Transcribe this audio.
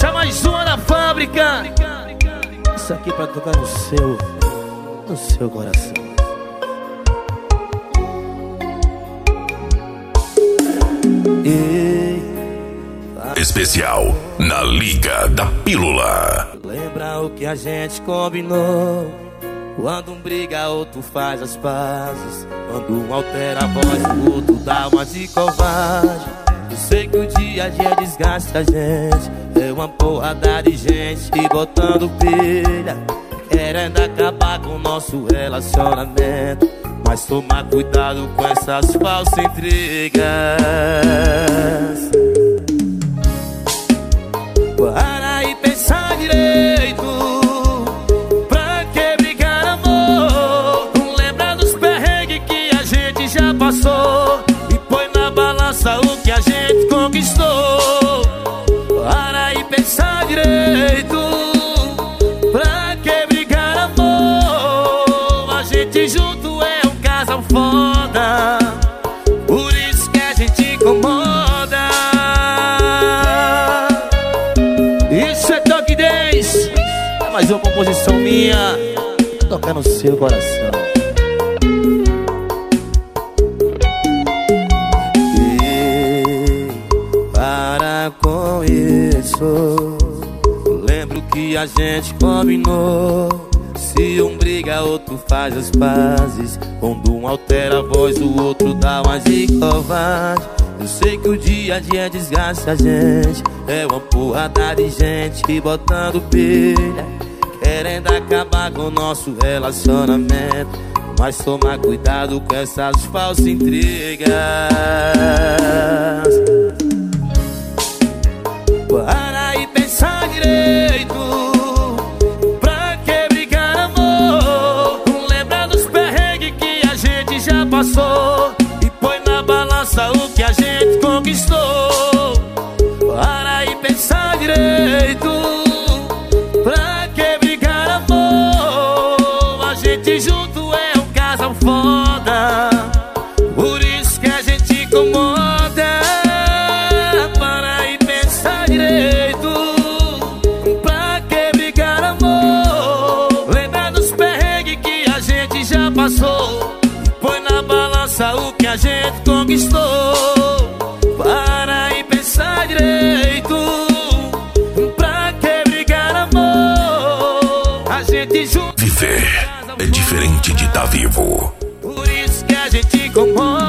Essa é mais uma da fábrica. Isso aqui pra tocar no seu coração. Especial na Liga da Pílula. Lembra o que a gente combinou? Quando um briga, outro faz as pazes. Quando um altera a voz, o outro dá uma de covarde. Eu sei que o dia a dia desgasta a gente. É uma porrada de gente botando pilha, querendo acabar com o nosso relacionamento. Mas tomar cuidado com essas falsas intrigas. Para e pensar direito. Pra que brigar, amor? Não lembra dos perrengues que a gente já passou e põe na balança o que a gente conquistou. Para e pensar direito. Pra que brigar, amor? A gente junto é um casal foda, por isso que a gente incomoda. Isso é Toque 10. É mais uma composição minha, tocar no seu coração. E para com isso. Lembro que a gente combinou. Se um briga, outro faz as pazes. Quando um altera a voz, o outro dá uma de covarde. Eu sei que o dia a dia desgasta a gente. É uma porrada de gente botando pilha, querendo acabar com o nosso relacionamento. Mas tomar cuidado com essas falsas intrigas. Para e pensar direito. Pra que brigar, amor? Não lembra dos perrengues que a gente já passou e põe na balança o que a gente conquistou. Para e pensar direito. Pra que brigar, amor? A gente junto é um casal foda, por isso que a gente incomoda. Para e pensar direito. Pra que brigar, amor? Lembra dos perrengues que a gente já passou e põe na balança o que a gente conquistou. Para e pensar direito. Pra que brigar, amor? A gente junto. Viver é diferente de estar vivo. Por isso que a gente incomoda.